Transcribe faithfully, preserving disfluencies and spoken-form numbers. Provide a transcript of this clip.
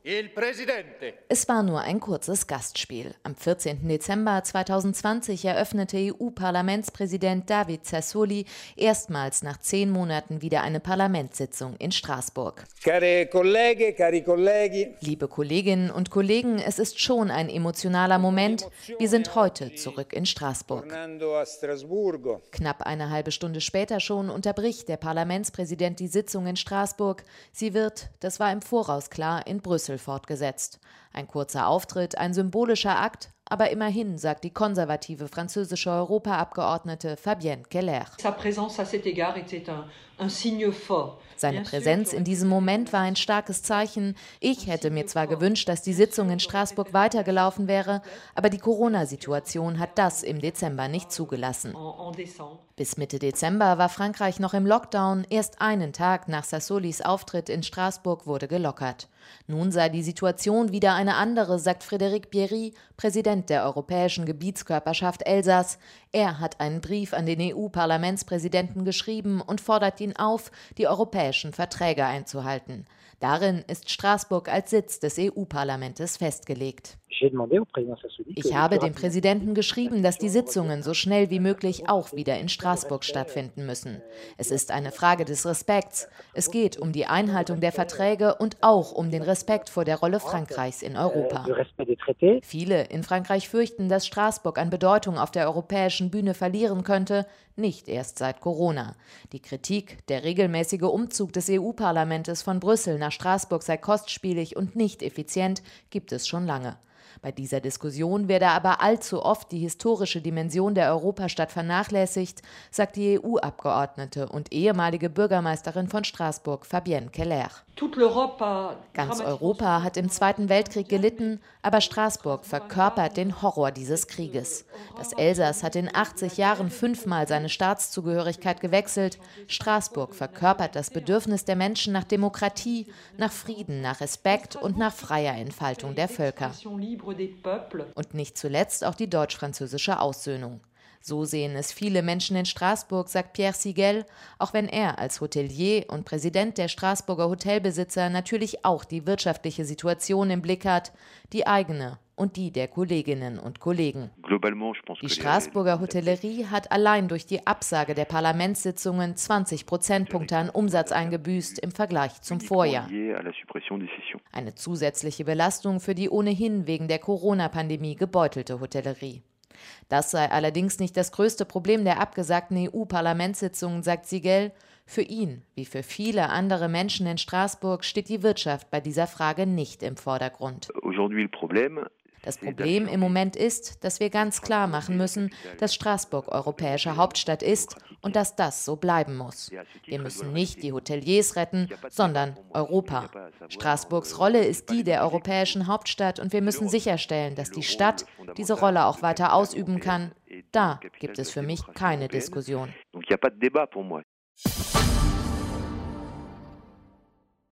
Il Presidente. Es war nur ein kurzes Gastspiel. Am vierzehnten Dezember zweitausendzwanzig eröffnete E U-Parlamentspräsident David Sassoli erstmals nach zehn Monaten wieder eine Parlamentssitzung in Straßburg. Care colleghe, cari colleghi. Liebe Kolleginnen und Kollegen, es ist schon ein emotionaler Moment. Wir sind heute zurück in Straßburg. Knapp eine halbe Stunde später schon unterbricht der Parlamentspräsident die Sitzung in Straßburg. Sie wird, das war im Voraus klar, in Brüssel fortgesetzt. Ein kurzer Auftritt, ein symbolischer Akt, aber immerhin, sagt die konservative französische Europaabgeordnete Fabienne Keller. Seine Präsenz in diesem Moment war ein starkes Zeichen. Ich hätte mir zwar gewünscht, dass die Sitzung in Straßburg weitergelaufen wäre, aber die Corona-Situation hat das im Dezember nicht zugelassen. Bis Mitte Dezember war Frankreich noch im Lockdown. Erst einen Tag nach Sassolis Auftritt in Straßburg wurde gelockert. Nun sei die Situation wieder eine andere, sagt Frédéric Bierry, Präsident der Europäischen Gebietskörperschaft Elsass. Er hat einen Brief an den E U-Parlamentspräsidenten geschrieben und fordert ihn auf, die europäischen Verträge einzuhalten. Darin ist Straßburg als Sitz des E U-Parlaments festgelegt. Ich habe dem Präsidenten geschrieben, dass die Sitzungen so schnell wie möglich auch wieder in Straßburg stattfinden müssen. Es ist eine Frage des Respekts. Es geht um die Einhaltung der Verträge und auch um den Respekt vor der Rolle Frankreichs in Europa. Viele in Frankreich fürchten, dass Straßburg an Bedeutung auf der europäischen Bühne verlieren könnte, nicht erst seit Corona. Die Kritik, der regelmäßige Umzug des E U-Parlaments von Brüssel nach Straßburg sei kostspielig und nicht effizient, gibt es schon lange. Bei dieser Diskussion werde aber allzu oft die historische Dimension der Europastadt vernachlässigt, sagt die E U-Abgeordnete und ehemalige Bürgermeisterin von Straßburg, Fabienne Keller. Ganz Europa hat im Zweiten Weltkrieg gelitten, aber Straßburg verkörpert den Horror dieses Krieges. Das Elsass hat in achtzig Jahren fünfmal seine Staatszugehörigkeit gewechselt. Straßburg verkörpert das Bedürfnis der Menschen nach Demokratie, nach Frieden, nach Respekt und nach freier Entfaltung der Völker. Und nicht zuletzt auch die deutsch-französische Aussöhnung. So sehen es viele Menschen in Straßburg, sagt Pierre Sigel, auch wenn er als Hotelier und Präsident der Straßburger Hotelbesitzer natürlich auch die wirtschaftliche Situation im Blick hat, die eigene und die der Kolleginnen und Kollegen. Die Straßburger Hotellerie hat allein durch die Absage der Parlamentssitzungen zwanzig Prozentpunkte an Umsatz eingebüßt im Vergleich zum Vorjahr. Eine zusätzliche Belastung für die ohnehin wegen der Corona-Pandemie gebeutelte Hotellerie. Das sei allerdings nicht das größte Problem der abgesagten E U-Parlamentssitzungen, sagt Sigel. Für ihn, wie für viele andere Menschen in Straßburg, steht die Wirtschaft bei dieser Frage nicht im Vordergrund. Das Problem im Moment ist, dass wir ganz klar machen müssen, dass Straßburg europäische Hauptstadt ist und dass das so bleiben muss. Wir müssen nicht die Hoteliers retten, sondern Europa. Straßburgs Rolle ist die der europäischen Hauptstadt und wir müssen sicherstellen, dass die Stadt diese Rolle auch weiter ausüben kann. Da gibt es für mich keine Diskussion.